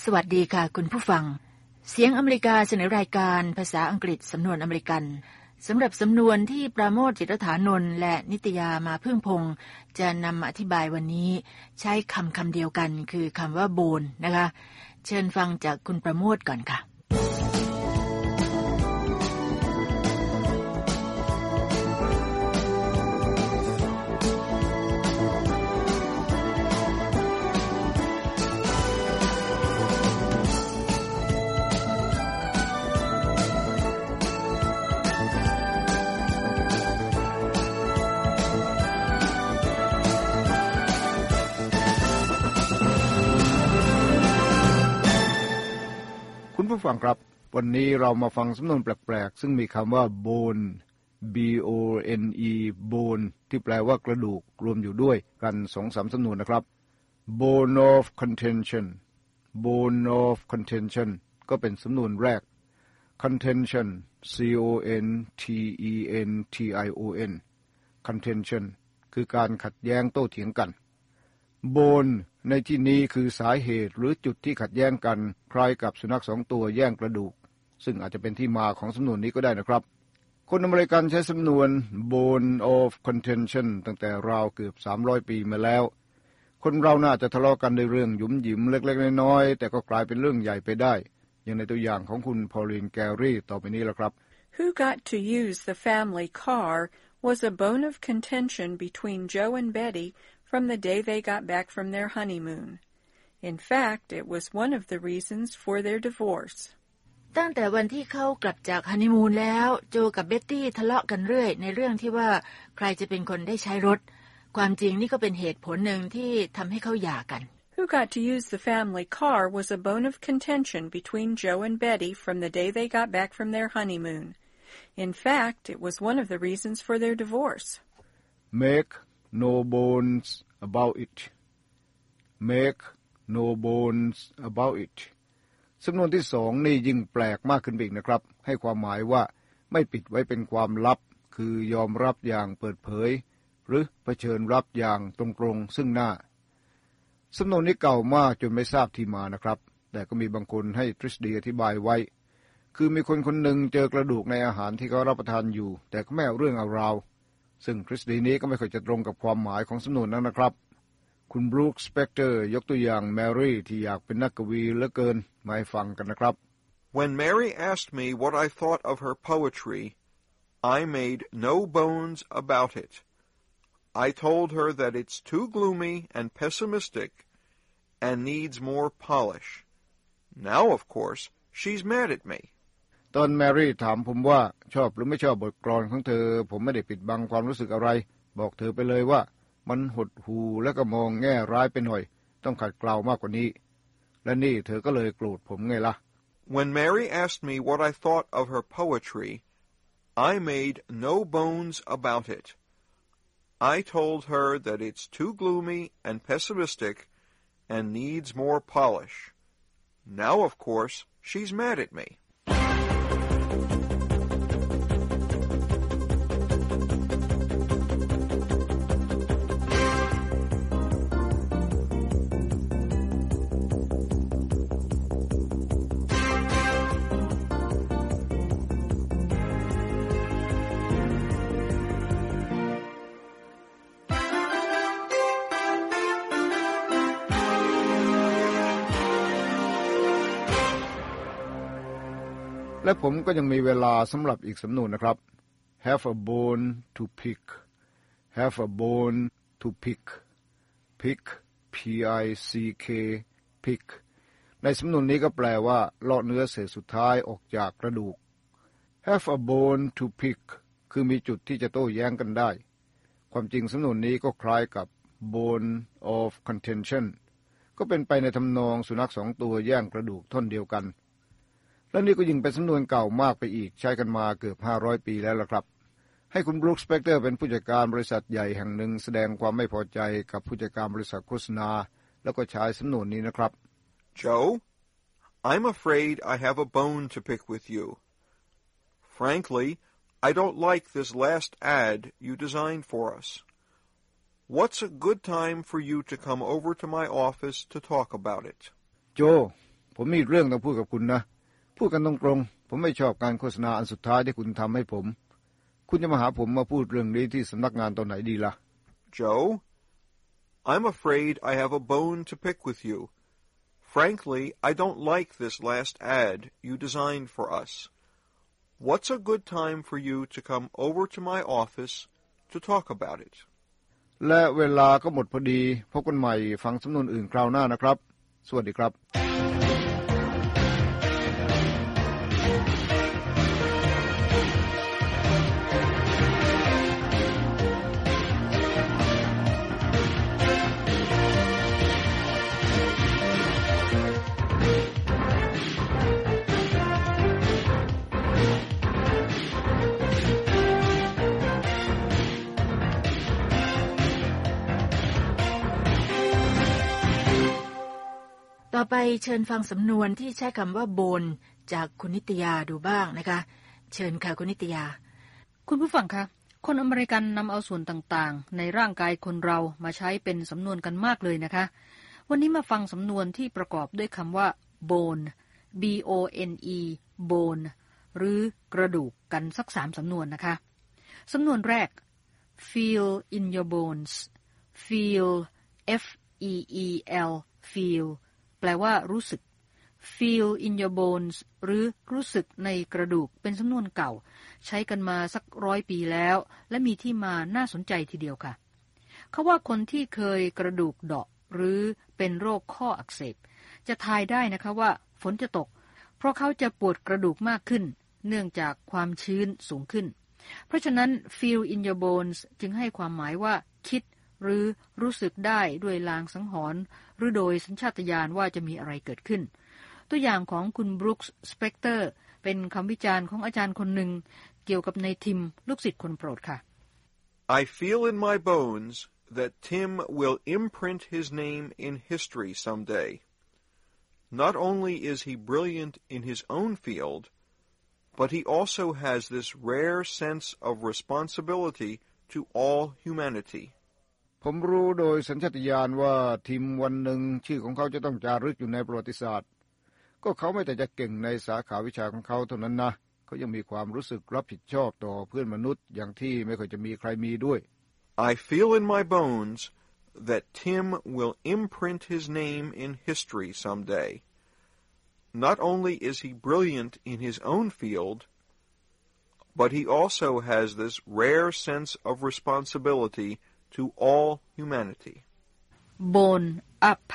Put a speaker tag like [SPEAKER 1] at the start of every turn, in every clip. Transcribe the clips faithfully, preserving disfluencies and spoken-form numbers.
[SPEAKER 1] สวัสดีค่ะคุณผู้ฟังเสียงอเมริกาเสนอรายการภาษาอังกฤษสำนวนอเมริกันสำหรับสำนวนที่ปราโมท จิตรฐานนท์และนิตยามาพึ่งพงษ์จะนำมาอธิบายวันนี้ใช้คำคำเดียวกันคือคำว่าโบนนะคะเชิญฟังจากคุณปราโมทก่อนค่ะ
[SPEAKER 2] คุณผู้ฟังครับวันนี้เรามาฟังสำนวนแปลกๆซึ่งมีคำว่า bone b o n e bone ที่แปลว่ากระดูกรวมอยู่ด้วยกัน สองสาม สำนวนนะครับ bone of contention bone of contention ก็เป็นสำนวนแรก contention c o n t e n t i o n contention คือการขัดแย้งโต้เถียงกัน boneในที่นี้คือสาเหตุหรือจุดที่ขัดแย้งกันคล้ายกับสุนัขสองตัวแย่งกระดูกซึ่งอาจจะเป็นที่มาของสำนวนนี้ก็ได้นะครับคนอเมริกันใช้สำนวน bone of contention ตั้งแต่ราวเกือบสามร้อยปีมาแล้วคนเราน่าจะทะเลาะกันในเรื่องหยุมหยิมเล็กๆน้อยๆแต่ก็กลายเป็นเรื่องใหญ่ไปได้อย่างในตัวอย่างของคุณพอลลีนแกรี่ต่อไปนี้ล่ะครับ
[SPEAKER 3] Who got to use the family car was a bone of contention between Joe and Betty from the day they got back from their honeymoon. In fact, it was one of the reasons for their divorce.
[SPEAKER 1] ตั้งแต่วันที่เขากลับจากฮันนีมูนแล้วโจกับเบ็ตตี้ทะเลาะกันเรื่อยในเรื่องที่ว่าใครจะเป็นคนได้ใช้รถความจริงนี่ก็เป็นเหตุผลหนึ่งที่ทำให้เขาหย่ากัน
[SPEAKER 3] Who got to use the family car was a bone of contention between Joe and Betty from the day they got back from their honeymoon. In fact, it was one of the reasons for their divorce.
[SPEAKER 2] Make no bones about it. Make no bones about it. สำนวนที่สองนี่ยิ่งแปลกมากขึ้นอีกนะครับให้ความหมายว่าไม่ปิดไว้เป็นความลับคือยอมรับอย่างเปิดเผยหรือเผชิญรับอย่างตรงๆซึ่งหน้าสำนวนนี้เก่ามากจนไม่ทราบที่มานะครับแต่ก็มีบางคนให้ทฤษฎีอธิบายไว้คือมีคนคนหนึ่งเจอกระดูกในอาหารที่เขารับประทานอยู่แต่ก็ไม่เอาเรื่องเอาราวซึ่งทฤษฎีนี้ก็ไม่ค่อยจะตรงกับความหมายของสำนวนนั้นนะครับคุณบรูค สเปกเตอร์ยกตัวอย่างแมรี่ที่อยากเป็นนักกวีเหลือเกินมาให้ฟังกันนะครับ
[SPEAKER 4] When Mary asked me what I thought of her poetry, I made no bones about it. I told her that it's too gloomy and pessimistic and needs more polish. Now, of course, she's mad at me.
[SPEAKER 2] ตอนแมรี่ถามผมว่าชอบหรือไม่ชอบบทกลอนของเธอผมไม่ได้ปิดบังความรู้สึกอะไรบอกเธอไปเลยว่ามันหดหู่และก็มองแง่ร้ายไปหน่อยต้องขัดเกลามากกว่านี้และนี่เธอก็เลยโกรธผมไงล่ะ
[SPEAKER 4] When Mary asked me what I thought of her poetry, I made no bones about it. I told her that it's too gloomy and pessimistic and needs more polish. Now, of course, she's mad at me.
[SPEAKER 2] และผมก็ยังมีเวลาสำหรับอีกสำนวนนะครับ have a bone to pick have a bone to pick pick p i c k pick ในสำนวนนี้ก็แปลว่าเลาะเนื้อเศษสุดท้ายออกจากกระดูก have a bone to pick คือมีจุดที่จะโต้แย้งกันได้ความจริงสำนวนนี้ก็คล้ายกับ bone of contention ก็เป็นไปในทำนองสุนัขสองตัวแย่งกระดูกท่อนเดียวกันและนี่ก็ยิ่งเป็นสำนวนเก่ามากไปอีกใช้กันมาเกือบห้าร้อยปีแล้วล่ะครับให้คุณบรูค สเปกเตอร์เป็นผู้จัดการบริษัทใหญ่แห่งหนึ่งแสดงความไม่พอใจกับผู้จัดการบริษัทโฆษณาแล้วก็ใช้สำนวนนี้นะครับ
[SPEAKER 4] Joe, I'm afraid I have a bone to pick with you. Frankly, I don't like this last ad you designed for us. What's a good time for you to come over to my office to talk about it?
[SPEAKER 2] โจผมมีเรื่องต้องพูดกับคุณนะพูดกันตรงๆผมไม่ชอบการโฆษณาอันสุดท้ายที่คุณทำให้ผมคุณจะมาหาผมมาพูดเรื่องนี้ที่สำนักงานตอนไหนดีล่ะ
[SPEAKER 4] Joe, I'm afraid I have a bone to pick with you. Frankly, I don't like this last ad you designed for us. What's a good time for you to come over to my office to talk about it?
[SPEAKER 2] และเวลาก็หมดพอดีพบกันใหม่ฟังสำนวนอื่นคราวหน้านะครับสวัสดีครับ
[SPEAKER 1] ต่อไปเชิญฟังสำนวนที่ใช้คำว่าโบนจากคุณนิตยาดูบ้างนะคะเชิญค่ะคุณนิตยา
[SPEAKER 5] คุณผู้ฟังคะคนอเมริกันนำเอาส่วนต่างๆในร่างกายคนเรามาใช้เป็นสำนวนกันมากเลยนะคะวันนี้มาฟังสำนวนที่ประกอบด้วยคำว่า bone b o n e bone หรือกระดูกกันสักสามสำนวนนะคะสำนวนแรก feel in your bones feel f e e l feelแปลว่ารู้สึก feel in your bones หรือรู้สึกในกระดูกเป็นสำนวนเก่าใช้กันมาสักร้อยปีแล้วและมีที่มาน่าสนใจทีเดียวค่ะเขาว่าคนที่เคยกระดูกเดาะหรือเป็นโรคข้ออักเสบจะทายได้นะคะว่าฝนจะตกเพราะเขาจะปวดกระดูกมากขึ้นเนื่องจากความชื้นสูงขึ้นเพราะฉะนั้น feel in your bones จึงให้ความหมายว่าคิดหรือรู้สึกได้ด้วยลางสังหรณ์หรือโดยสัญชาตญาณว่าจะมีอะไรเกิดขึ้นตัวอย่างของคุณบรูคส์สเปกเตอร์เป็นคำวิจารณ์ของอาจารย์คนหนึ่งเกี่ยวกับในทิมลูกศิษย์คนโปรดค่ะ
[SPEAKER 4] I feel in my bones that Tim will imprint his name in history someday. Not only is he brilliant in his own field, but he also has this rare sense of responsibility to all humanity.
[SPEAKER 2] ผมรู้โดยสัญชาตญาณว่าทีมวันหนึ่งชื่อของเขาจะต้องจารึกอยู่ในประวัติศาสตร์ก็เขาไม่แต่จะเก่งในสาขาวิชาของเขาเท่านั้นนะเขายังมีความรู้สึกรับผิดชอบต่อเพื่อนมนุษย์อย่างที่ไม่ค่อยจะมีใครมีด้วย
[SPEAKER 4] I feel in my bones that Tim will imprint his name in history someday. Not only is he brilliant in his own field, but he also has this rare sense of responsibility to all humanity.
[SPEAKER 5] Bone up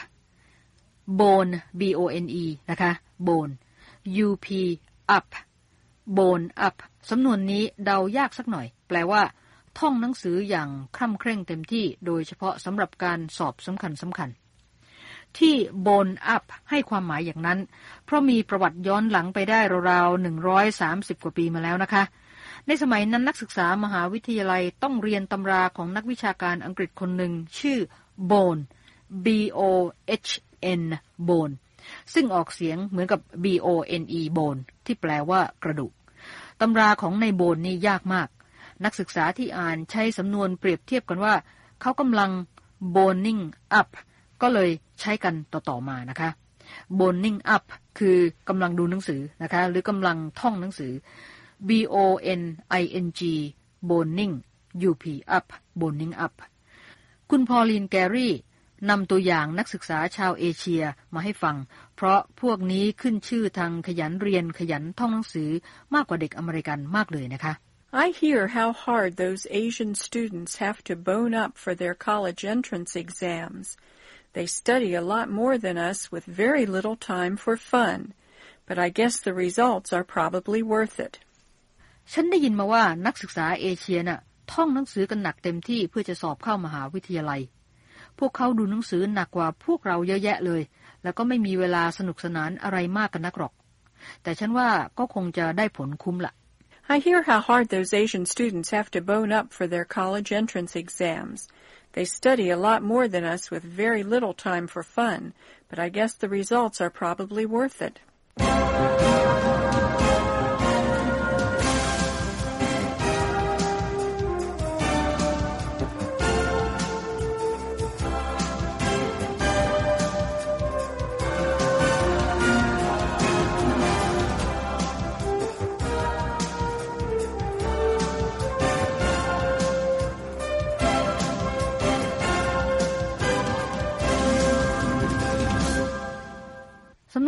[SPEAKER 5] bone b o n e นะคะ bone u p up bone up สำนวนนี้เดายากสักหน่อยแปลว่าท่องหนังสืออย่างคร่ำเคร่งเต็มที่โดยเฉพาะสำหรับการสอบสำคัญสำคัญที่ bone up ให้ความหมายอย่างนั้นเพราะมีประวัติย้อนหลังไปได้ราวๆหนึ่งร้อยสามสิบกว่าปีมาแล้วนะคะในสมัยนั้นนักศึกษามหาวิทยาลัยต้องเรียนตำราของนักวิชาการอังกฤษคนหนึ่งชื่อ Bone B O H N Bone ซึ่งออกเสียงเหมือนกับ B O N E Bone ที่แปลว่ากระดูกตำราของในโบนนี่ยากมากนักศึกษาที่อ่านใช้สำนวนเปรียบเทียบกันว่าเขากำลัง boning up ก็เลยใช้กันต่อๆมานะคะ boning up คือกำลังดูหนังสือนะคะหรือกำลังท่องหนังสือB O N I N G boning U P up boning up คุณพอลีนแกรี่นำตัวอย่างนักศึกษาชาวเอเชียมาให้ฟังเพราะพวกนี้ขึ้นชื่อทางขยันเรียนขยันท่องหนังสือมากกว่าเด็กอเมริกันมากเลยนะคะ
[SPEAKER 3] I hear how hard those Asian students have to bone up for their college entrance exams. They study a lot more than us with very little time for fun, but I guess the results are probably worth it.
[SPEAKER 5] ฉันได้ยินมาว่านักศึกษาเอเชียน่ะท่องหนังสือกันหนักเต็มที่เพื่อจะสอบเข้ามหาวิทยาลัยพวกเขาดูหนังสือหนักกว่าพวกเราเยอะแยะเลยแล้วก็ไม่มีเวลาสนุกสนานอะไรมากกันนักหรอกแต่ฉันว่าก็คงจะได้ผลคุ้มละ
[SPEAKER 3] I hear how hard those Asian students have to bone up for their college entrance exams. They study a lot more than us with very little time for fun, but I guess the results are probably worth it.
[SPEAKER 2] ค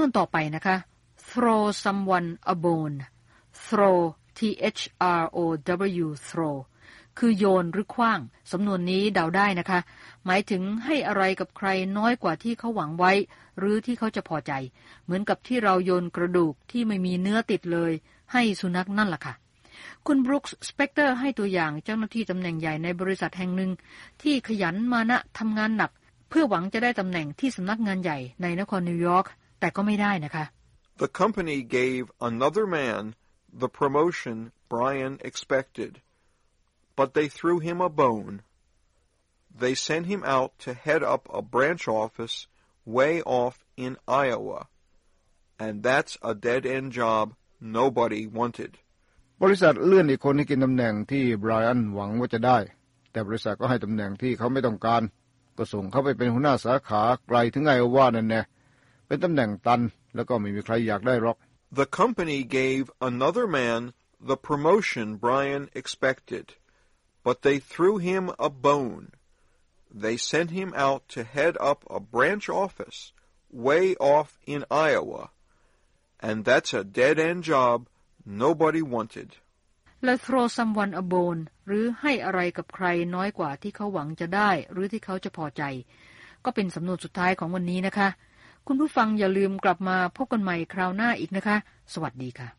[SPEAKER 5] นวนต่อไปนะคะ throw someone a bone throw t h r o w throw คือโยนหรือขว้างสำนวนนี้เดาได้นะคะหมายถึงให้อะไรกับใครน้อยกว่าที่เขาหวังไว้หรือที่เขาจะพอใจเหมือนกับที่เราโยนกระดูกที่ไม่มีเนื้อติดเลยให้สุนัขนั่นล่ะค่ะคุณบรูคส์สเปกเตอร์ให้ตัวอย่างเจ้าหน้าที่ตำแหน่งใหญ่ในบริษัทแห่งหนึ่งที่ขยันมานะทำงานหนักเพื่อหวังจะได้ตำแหน่งที่สำนักงานใหญ่ในนครนิวยอร์กแต่ก็ไม่ได้นะคะ
[SPEAKER 4] The company gave another man the promotion Brian expected, but they threw him a bone. They sent him out to head up a branch office way off in Iowa, and that's a dead-end job nobody wanted.
[SPEAKER 2] บริษัทเลื่อนอีกคนให้กินตำแหน่งที่ไบรอันหวังว่าจะได้แต่บริษัทก็ให้ตำแหน่งที่เขาไม่ต้องการก็ส่งเขาไปเป็นหัวหน้าสาขาไกลถึงไอโอวานั่นแน่เป็นตำแหน่งตันแล้วก็ไม่มีใครอยากได้หรอก
[SPEAKER 4] The company gave another man the promotion Brian expected, but they threw him a bone. They sent him out to head up a branch office way off in Iowa, and that's a dead-end job nobody wanted.
[SPEAKER 5] และ throw someone a bone หรือให้อะไรกับใครน้อยกว่าที่เขาหวังจะได้หรือที่เขาจะพอใจก็เป็นสำนวนสุดท้ายของวันนี้นะคะคุณผู้ฟังอย่าลืมกลับมาพบกันใหม่คราวหน้าอีกนะคะสวัสดีค่ะ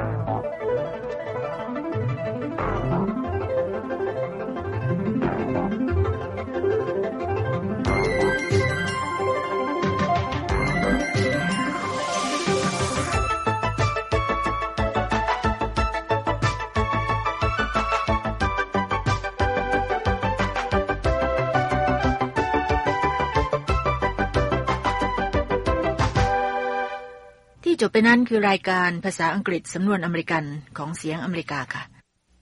[SPEAKER 1] จบไปนั้นคือรายการภาษาอังกฤษสำนวนอเมริกันของเสียงอเมริกาค่ะ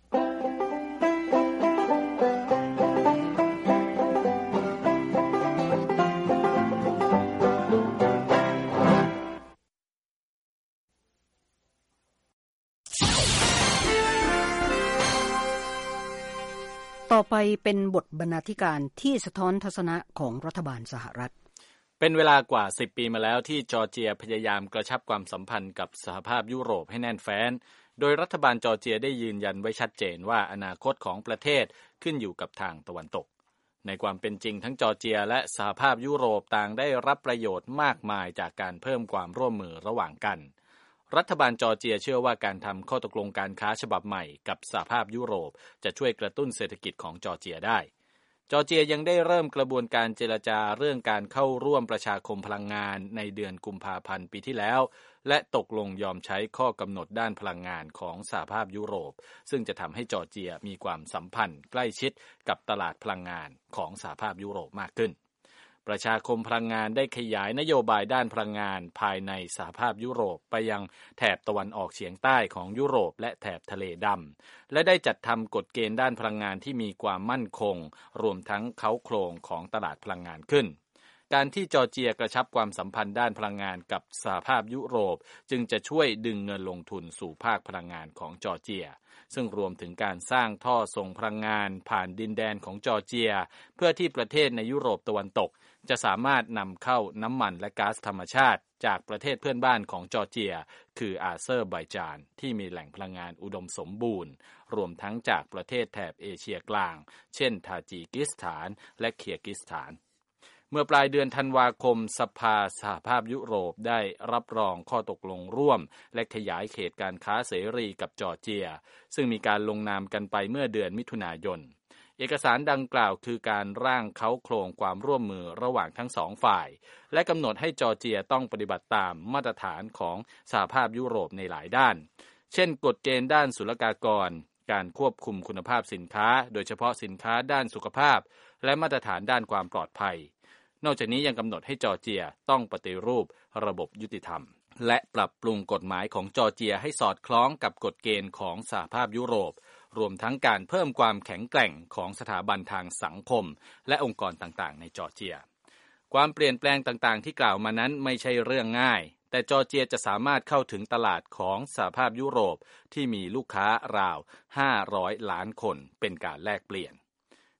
[SPEAKER 5] ต่อไปเป็นบทบรรณาธิการที่สะท้อนทัศนะของรัฐบาลสหรัฐ
[SPEAKER 6] เป็นเวลากว่าสิบปีมาแล้วที่จอร์เจียพยายามกระชับความสัมพันธ์กับสหภาพยุโรปให้แน่นแฟ้นโดยรัฐบาลจอร์เจียได้ยืนยันไว้ชัดเจนว่าอนาคตของประเทศขึ้นอยู่กับทางตะวันตกในความเป็นจริงทั้งจอร์เจียและสหภาพยุโรปต่างได้รับประโยชน์มากมายจากการเพิ่มความร่วมมือระหว่างกันรัฐบาลจอร์เจียเชื่อว่าการทำข้อตกลงการค้าฉบับใหม่กับสหภาพยุโรปจะช่วยกระตุ้นเศรษฐกิจของจอร์เจียได้จอร์เจียยังได้เริ่มกระบวนการเจรจาเรื่องการเข้าร่วมประชาคมพลังงานในเดือนกุมภาพันธ์ปีที่แล้วและตกลงยอมใช้ข้อกำหนดด้านพลังงานของสหภาพยุโรปซึ่งจะทำให้จอร์เจียมีความสัมพันธ์ใกล้ชิดกับตลาดพลังงานของสหภาพยุโรปมากขึ้นประชาคมพลังงานได้ขยายนโยบายด้านพลังงานภายในสหภาพยุโรปไปยังแถบตะวันออกเฉียงใต้ของยุโรปและแถบทะเลดำและได้จัดทำกฎเกณฑ์ด้านพลังงานที่มีความมั่นคงรวมทั้งเค้าโครงของตลาดพลังงานขึ้นการที่จอร์เจียกระชับความสัมพันธ์ด้านพลังงานกับสหภาพยุโรปจึงจะช่วยดึงเงินลงทุนสู่ภาคพลังงานของจอร์เจียซึ่งรวมถึงการสร้างท่อส่งพลังงานผ่านดินแดนของจอร์เจียเพื่อที่ประเทศในยุโรปตะวันตกจะสามารถนำเข้าน้ำมันและก๊าซธรรมชาติจากประเทศเพื่อนบ้านของจอร์เจียคืออาเซอร์ไบจานที่มีแหล่งพลังงานอุดมสมบูรณ์รวมทั้งจากประเทศแถบเอเชียกลางเช่นทาจิกิสถานและเคียร์กิสถานเมื่อปลายเดือนธันวาคมสภาสหภาพยุโรปได้รับรองข้อตกลงร่วมและขยายเขตการค้าเสรีกับจอร์เจียซึ่งมีการลงนามกันไปเมื่อเดือนมิถุนายนเอกสารดังกล่าวคือการร่างเค้าโครงความร่วมมือระหว่างทั้งสองฝ่ายและกำหนดให้จอร์เจียต้องปฏิบัติตามมาตรฐานของสหภาพยุโรปในหลายด้านเช่นกฎเกณฑ์ด้านศุลกากรการควบคุมคุณภาพสินค้าโดยเฉพาะสินค้าด้านสุขภาพและมาตรฐานด้านความปลอดภัยนอกจากนี้ยังกำหนดให้จอร์เจียต้องปฏิรูประบบยุติธรรมและปรับปรุงกฎหมายของจอร์เจียให้สอดคล้องกับกฎเกณฑ์ของสหภาพยุโรปรวมทั้งการเพิ่มความแข็งแกร่งของสถาบันทางสังคมและองค์กรต่างๆในจอร์เจียความเปลี่ยนแปลงต่างๆที่กล่าวมานั้นไม่ใช่เรื่องง่ายแต่จอร์เจียจะสามารถเข้าถึงตลาดของสหภาพยุโรปที่มีลูกค้าราวห้าร้อยล้านคนเป็นการแลกเปลี่ยน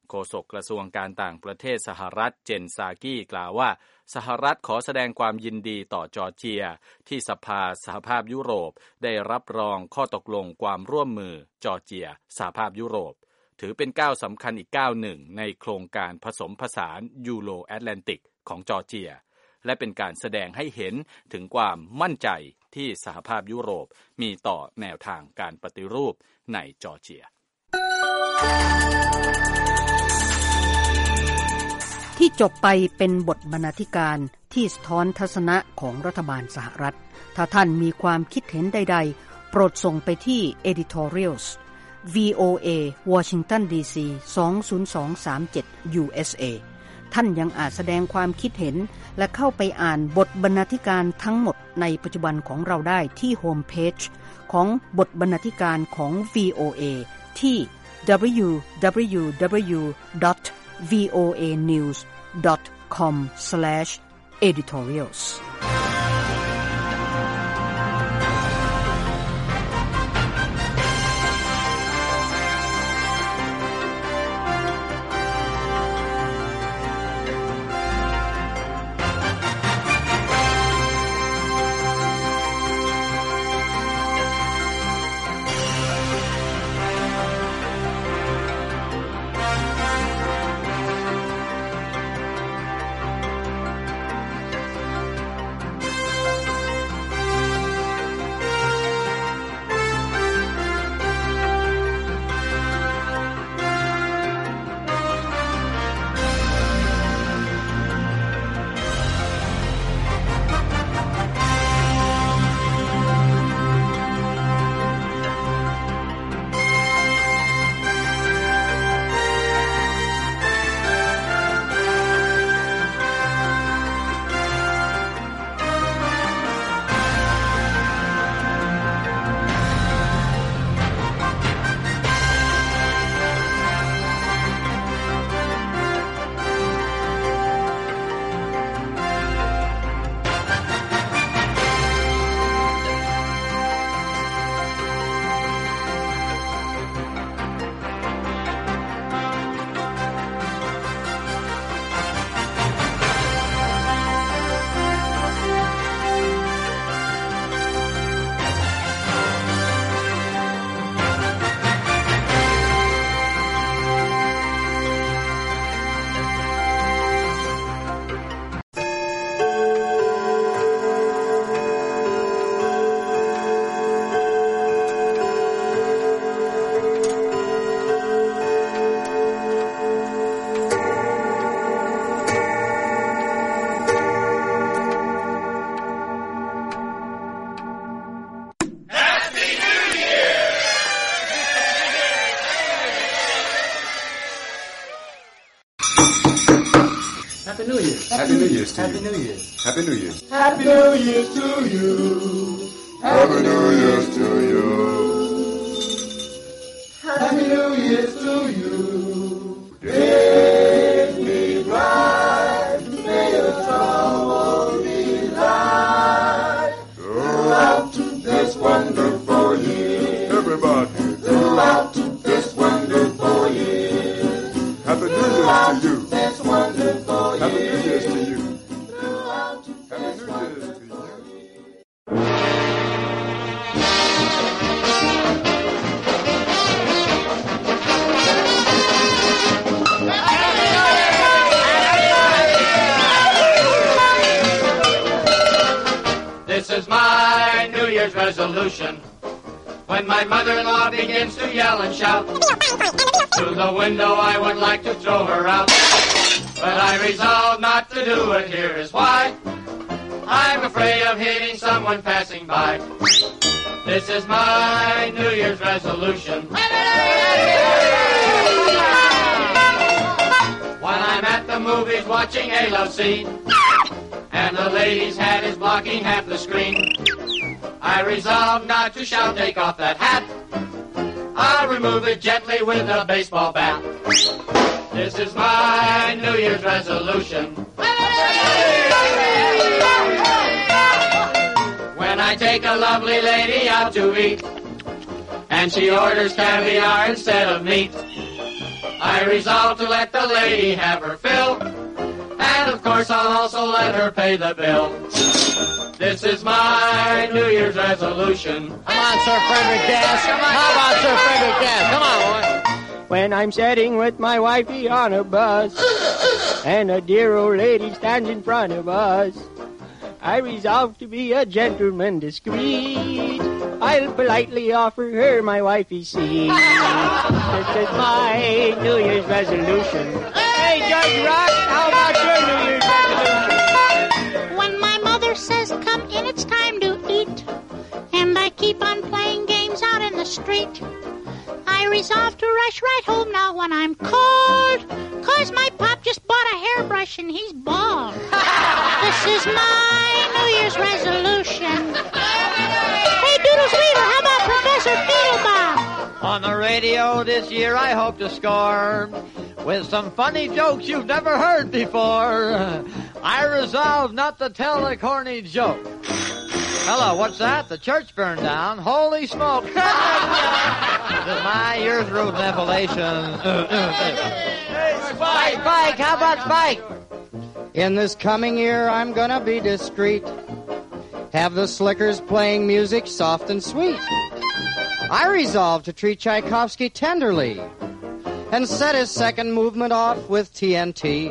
[SPEAKER 6] โฆษกกระทรวงการต่างประเทศสหรัฐเจนซากี้กล่าวว่าสหรัฐขอแสดงความยินดีต่อจอร์เจียที่สภาสหภาพยุโรปได้รับรองข้อตกลงความร่วมมือจอร์เจียสหภาพยุโรปถือเป็นก้าวสำคัญอีกก้าวหนึ่งในโครงการผสมผสานยูโรแอตแลนติกของจอร์เจียและเป็นการแสดงให้เห็นถึงความมั่นใจที่สหภาพยุโรปมีต่อแนวทางการปฏิรูปในจอร์เจีย
[SPEAKER 5] ที่จบไปเป็นบทบรรณาธิการที่สะท้อนทัศนะของรัฐบาลสหรัฐถ้าท่านมีความคิดเห็นใดๆโปรดส่งไปที่ editorials วี โอ เอ Washington ดี ซี สอง ศูนย์ สอง สาม เจ็ด ยู เอส เอ ท่านยังอาจแสดงความคิดเห็นและเข้าไปอ่านบทบรรณาธิการทั้งหมดในปัจจุบันของเราได้ที่โฮมเพจของบทบรรณาธิการของ วี โอ เอ ที่ ดับเบิลยู ดับเบิลยู ดับเบิลยู ดอท วี โอ เอ นิวส์ ดอท คอม สแลช เอดิทอเรียลส์
[SPEAKER 7] Happy New Year.
[SPEAKER 8] Happy New Year's to
[SPEAKER 7] Happy
[SPEAKER 8] you.
[SPEAKER 7] New Year.
[SPEAKER 8] Happy New Year.
[SPEAKER 7] Happy New Year to you.
[SPEAKER 8] Happy New Year's to you.
[SPEAKER 7] Happy New Year to you. Make me bright, may your trouble be light. Throughout this wonderful year.
[SPEAKER 8] Everybody.
[SPEAKER 7] Throughout this wonderful year.
[SPEAKER 8] Happy New Year's to you.
[SPEAKER 7] This wonderful year.
[SPEAKER 8] Happy New Year's to you.
[SPEAKER 7] Throughout
[SPEAKER 8] Happy
[SPEAKER 7] this
[SPEAKER 8] New Year's to
[SPEAKER 7] wonderful
[SPEAKER 8] you.
[SPEAKER 9] This is my New Year's resolution. When my mother-in-law begins to yell and shout, through the window I would like to throw her out. But I resolve not to do it, here is why. I'm afraid of hitting someone passing by. This is my New Year's resolution. When I'm at the movies watching a love scene, and the lady's hat is blocking half the screen, I resolve not to shout, take off that hat. I'll remove it gently with a baseball bat. This is my New Year's resolution. When I take a lovely lady out to eat, and she orders caviar instead of meat, I resolved to let the lady have her fill, and of course I'll also let her pay the bill. This is my New Year's resolution.
[SPEAKER 10] Come on, Sir Frederick Cass. Come on. How about Sir Frederick Cass? Come on, boy.
[SPEAKER 11] When I'm sitting with my wifey on a bus, and a dear old lady stands in front of us, I resolve to be a gentleman discreet. I'll politely offer her my wifey's seat. This is my New Year's resolution. Hey, Judge Rock, how about your New Year's resolution?
[SPEAKER 12] When my mother says, come in, it's time to eat, and I keep on playing games out in the street, I resolve to rush right home now when I'm cold, 'cause my pop just bought a hairbrush and he's bald. This is my New Year's resolution. Hey, Doodles Weaver, how about Professor Beetlebum?
[SPEAKER 10] On the radio this year I hope to score with some funny jokes you've never heard before. I resolve not to tell a corny joke. Hello, what's that? The church burned down. Holy smoke. This is my year's root revelation. Hey, Spike, Spike, how about Spike?
[SPEAKER 11] In this coming year, I'm gonna be discreet. Have the slickers playing music soft and sweet. I resolve to treat Tchaikovsky tenderly and set his second movement off with T N T.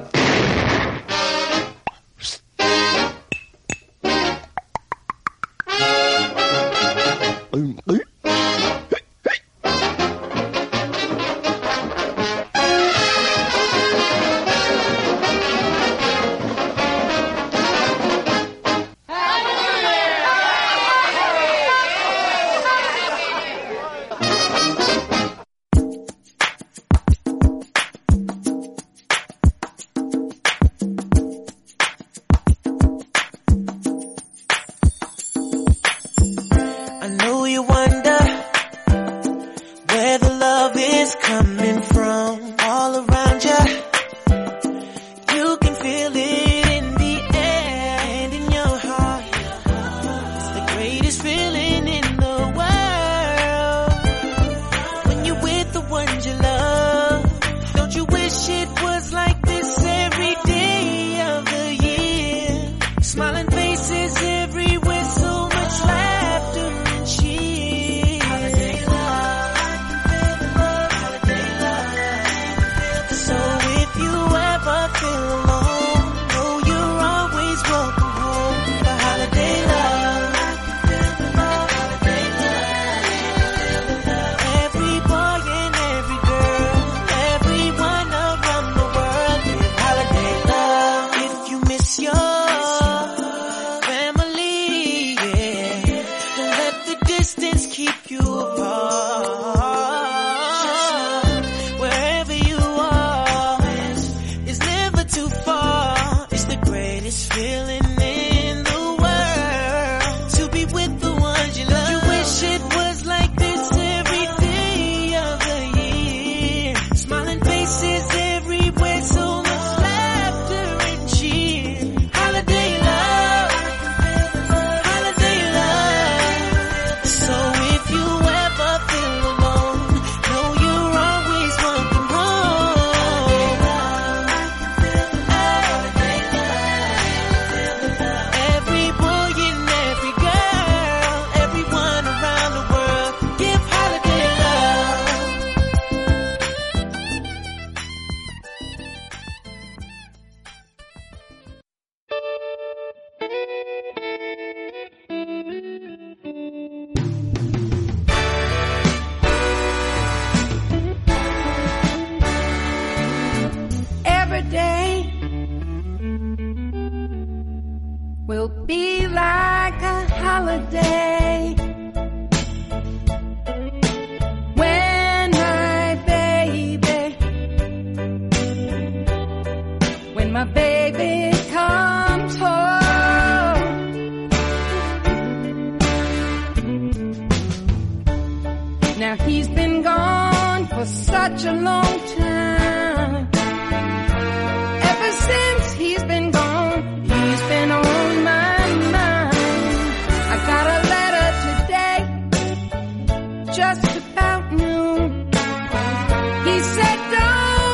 [SPEAKER 13] Just about noon, he said, don't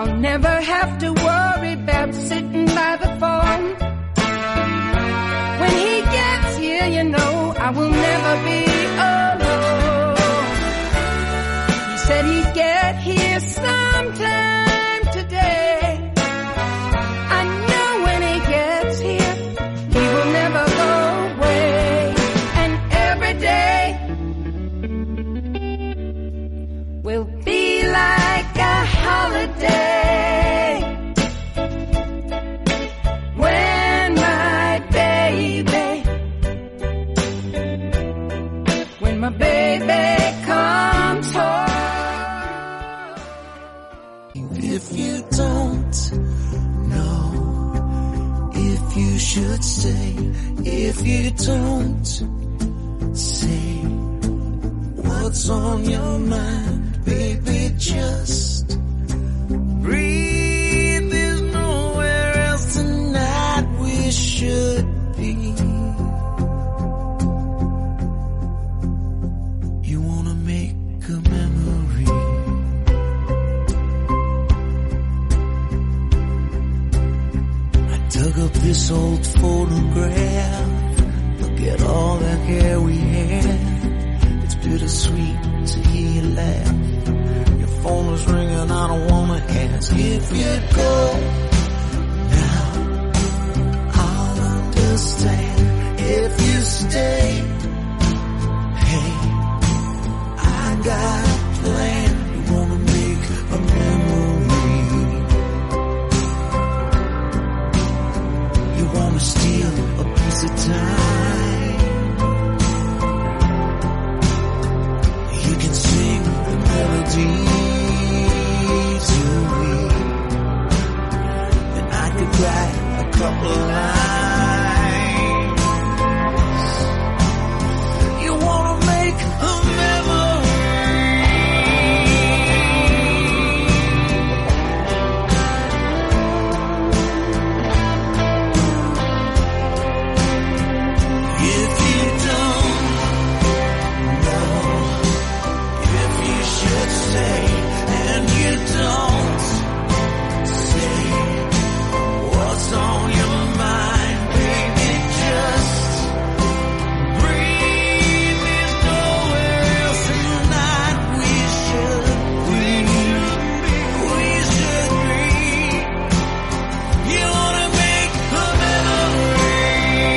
[SPEAKER 13] I'll never have to worry about sitting by the phone. When he gets here, you know, I will never be alone. He said he'd get here sometime today. I know when he gets here, he will never go away. And every day will be like a holiday when my baby, when my baby comes home.
[SPEAKER 14] If you don't know if you should stay, if you don't say what's on your mind, baby, just breathe. There's nowhere else tonight we should be. You wanna make a memory. I dug up this old photograph. Look at all the hair we had. It's bittersweet to hear you laugh. Your phone was ringing, I don't wanna ask if you'd go. Now I'll understand if you stay. Hey, I got a plan. You wanna make a memory. You wanna steal a piece of time. You can sing the melody to me, and I could write a couple lines. You wanna make a memory. If you don't know if you should stay, and you don't say what's on your mind, baby, just breathe. There's nowhere else tonight we should be. We should be. You wanna make a memory.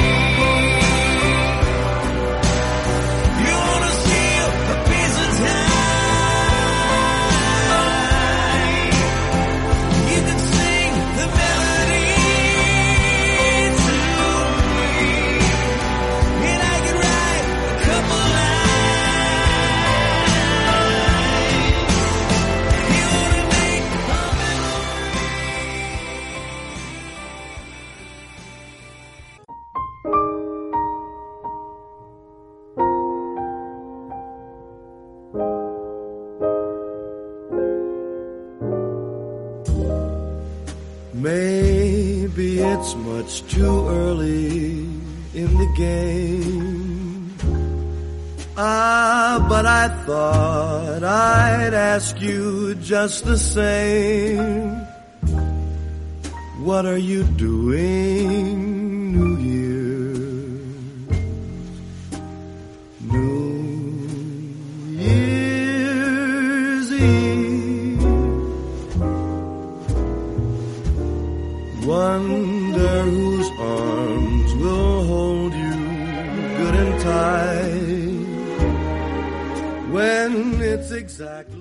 [SPEAKER 14] You wanna steal a piece of time. You can sing the melody to me, and I can write a couple lines. You wanna make a
[SPEAKER 7] Maybe it's much too early in the game. Ah, but I thought I'd ask you just the same. What are you doing, New Year's? New Year's Eve. Wonder whose arms will hold you good and tight when it's exactly